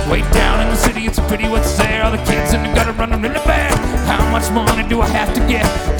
Way down in the city, it's a pity what's there. All the kids in the gutter running really fast. How much money do I have to get